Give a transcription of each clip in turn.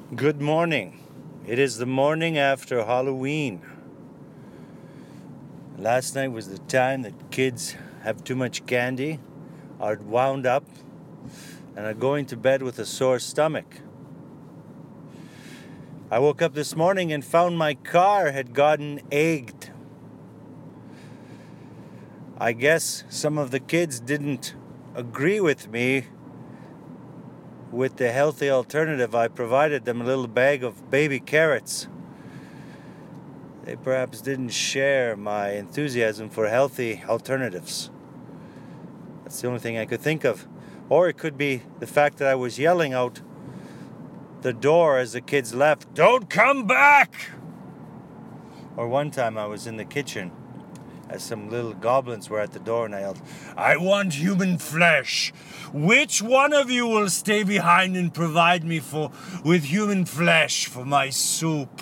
Good morning. It is the morning after Halloween. Last night was the time that kids have too much candy, are wound up, and are going to bed with a sore stomach. I woke up this morning and found my car had gotten egged. I guess some of the kids didn't agree with me with the healthy alternative. I provided them a little bag of baby carrots. They perhaps didn't share my enthusiasm for healthy alternatives. That's the only thing I could think of. Or it could be the fact that I was yelling out the door as the kids left, "Don't come back!" Or one time I was in the kitchen as some little goblins were at the door and I yelled, "I want human flesh. Which one of you will stay behind and provide me with human flesh for my soup?"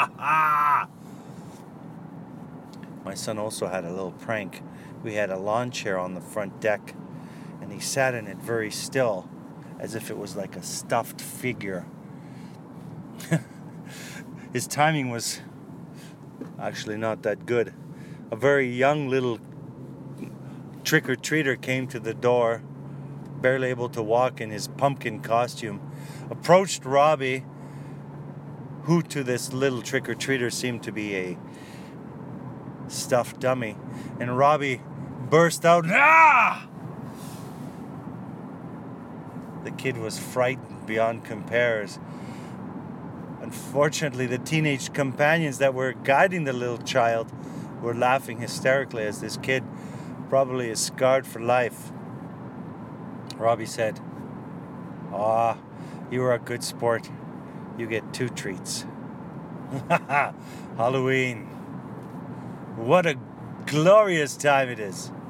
My son also had a little prank. We had a lawn chair on the front deck, and he sat in it very still, as if it was like a stuffed figure. His timing was actually not that good. A very young little trick-or-treater came to the door, barely able to walk in his pumpkin costume, approached Robbie, who to this little trick-or-treater seemed to be a stuffed dummy, and Robbie burst out, "Ah!" The kid was frightened beyond compares. Unfortunately, the teenage companions that were guiding the little child were laughing hysterically as this kid probably is scarred for life. Robbie said, "Ah, you were a good sport. You get 2 treats." Halloween. What a glorious time it is.